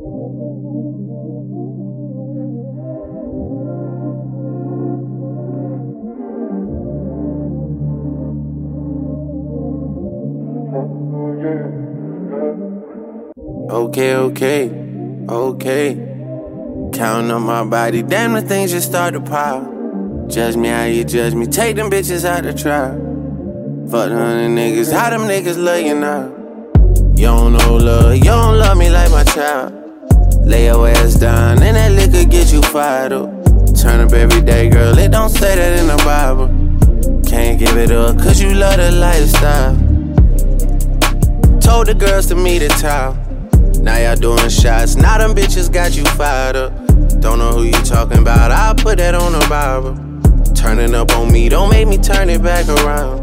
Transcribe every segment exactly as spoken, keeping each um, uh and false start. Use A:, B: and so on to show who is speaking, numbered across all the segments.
A: Okay, okay, okay. Counting on my body, damn, the things just start to pile. Judge me how you judge me, take them bitches out the trial. Fuck them niggas, how them niggas love you now? You don't know love, you don't love me like my child. Lay your ass down, and that liquor get you fired up. Turn up every day, girl, it don't say that in the Bible. Can't give it up, cause you love the lifestyle. Told the girls to meet at town. Now y'all doing shots, now them bitches got you fired up. Don't know who you talking about, I'll put that on the Bible. Turning up on me, don't make me turn it back around.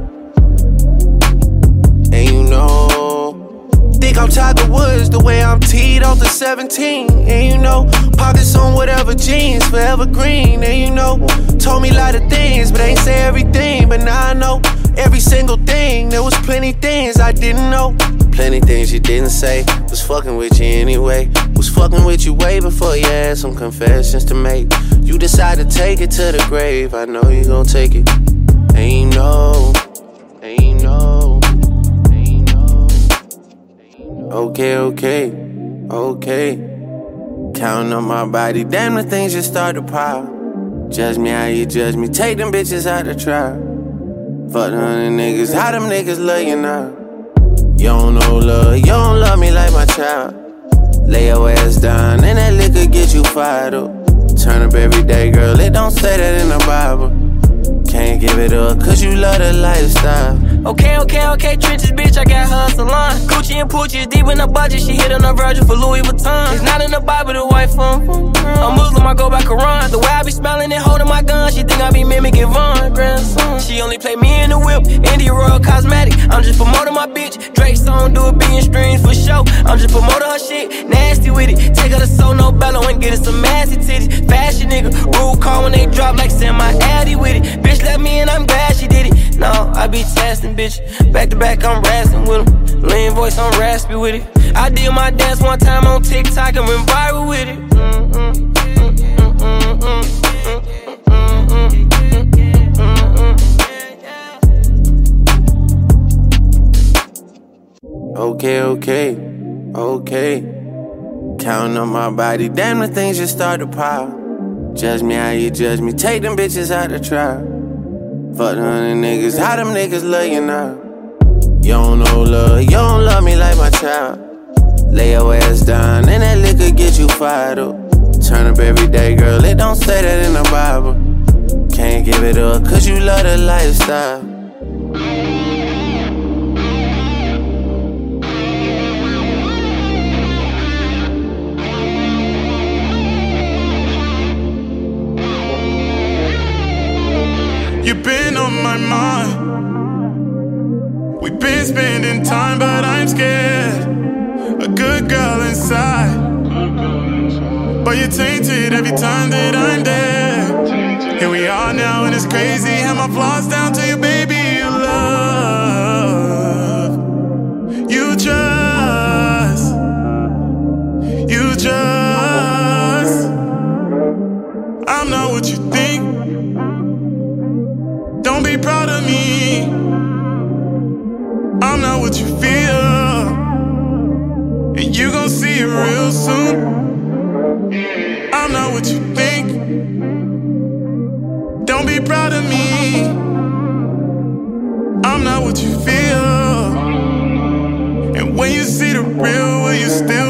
A: And you know, think I'm Tiger Woods the way I'm teed off the seventeen. And you know, pockets on whatever jeans, forever green. And you know, told me a lot of things, but ain't say everything. But now I know every single thing, there was plenty things I didn't know. Plenty things you didn't say, was fucking with you anyway. Was fucking with you way before you had some confessions to make. You decided to take it to the grave, I know you gon' take it. And you know, and you know, and you know. Okay, okay, okay. Counting on my body, damn, the things just start to pile. Judge me how you judge me, take them bitches out the trial. Fuck them niggas, how them niggas love you now? You don't know love, you don't love me like my child. Lay your ass down, and that liquor get you fired up. Turn up every day, girl, it don't say that in the Bible. Can't give it up, cause you love the lifestyle.
B: Okay, okay, okay, trenches, bitch, I got her a salon. Gucci and Poochie is deep in the budget, she hit on the Virgil for Louis Vuitton. It's not in the Bible, the white phone. I'm Muslim, I go by Quran. The way I be smelling and holding my gun, she think I be mimicking Von grandson. She only play me in the whip, India Royal Cosmetic. I'm just promoting my bitch, Drake song, do a billion streams for show. I'm just promoting her shit, nasty with it. Take her to Sono Bello and get her some massy titties. Fashion nigga, rule call when they drop like semi-addy with it. Bitch left me and I'm glad she did it. No, I be testing, bitch. Back to back, I'm rasping with him. Lean voice, I'm raspy with it. I did my dance one time on TikTok and went viral with it. Mm-mm, mm-mm, mm-mm, mm-mm, mm-mm.
A: Okay, okay, okay. Counting on my body, damn, the things just start to pile. Judge me how you judge me, take them bitches out the trial. Fuck them niggas, how them niggas love you now? You don't know love, you don't love me like my child. Lay your ass down, and that liquor get you fired up. Turn up every day, girl, it don't say that in the Bible. Can't give it up, cause you love the lifestyle.
C: You've been on my mind. We've been spending time, but I'm scared. A good girl inside, but you're tainted every time that I'm there. Here we are now, and it's crazy how my flaws down to you, baby. You love, you just, you just. I'm not what you think. Don't be proud of me. I'm not what you feel, and you gon' see it real soon. I'm not what you think. Don't be proud of me. I'm not what you feel, and when you see the real, will you still